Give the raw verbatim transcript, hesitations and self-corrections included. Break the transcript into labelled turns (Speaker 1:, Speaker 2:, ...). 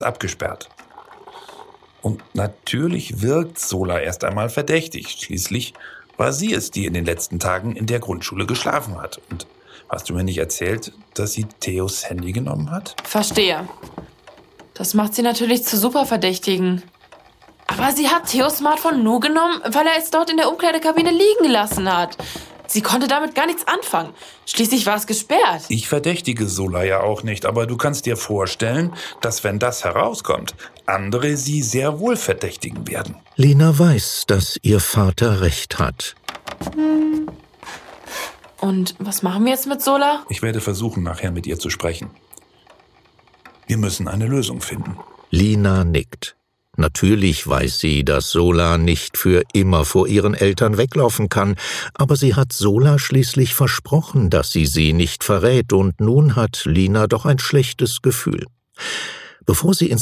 Speaker 1: abgesperrt. Und natürlich wirkt Sola erst einmal verdächtig. Schließlich war sie es, die in den letzten Tagen in der Grundschule geschlafen hat. Und hast du mir nicht erzählt, dass sie Theos Handy genommen hat?
Speaker 2: Verstehe. Das macht sie natürlich zu Superverdächtigen. Aber sie hat Theos Smartphone nur genommen, weil er es dort in der Umkleidekabine liegen gelassen hat. Sie konnte damit gar nichts anfangen. Schließlich war es gesperrt.
Speaker 1: Ich verdächtige Sola ja auch nicht, aber du kannst dir vorstellen, dass wenn das herauskommt, andere sie sehr wohl verdächtigen werden.
Speaker 3: Lina weiß, dass ihr Vater recht hat.
Speaker 2: Und was machen wir jetzt mit Sola?
Speaker 1: Ich werde versuchen, nachher mit ihr zu sprechen. Wir müssen eine Lösung finden.
Speaker 3: Lina nickt. Natürlich weiß sie, dass Sola nicht für immer vor ihren Eltern weglaufen kann, aber sie hat Sola schließlich versprochen, dass sie sie nicht verrät, und nun hat Lina doch ein schlechtes Gefühl. Bevor sie ins